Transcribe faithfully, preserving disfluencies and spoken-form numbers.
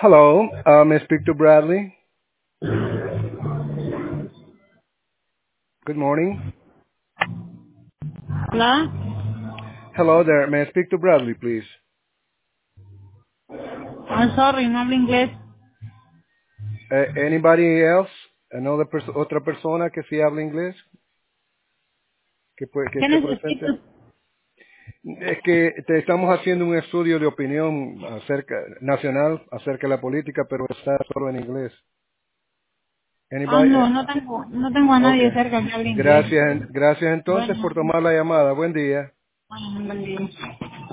Hello, uh, may I speak to Bradley? Good morning. Hola. Hello there, may I speak to Bradley, please? I'm sorry, no hablo inglés. Uh, anybody else? Another pers- otra persona que sí habla inglés que, puede, que ¿Qué esté presente. necesito? Es que te estamos haciendo un estudio de opinión acerca nacional acerca de la política, pero está solo en inglés. Ah, Anybody? no, eh, no tengo, no tengo a nadie Okay. cerca que hable inglés. Gracias, gracias entonces Bueno, por tomar la llamada. Buen día. bueno, buen día.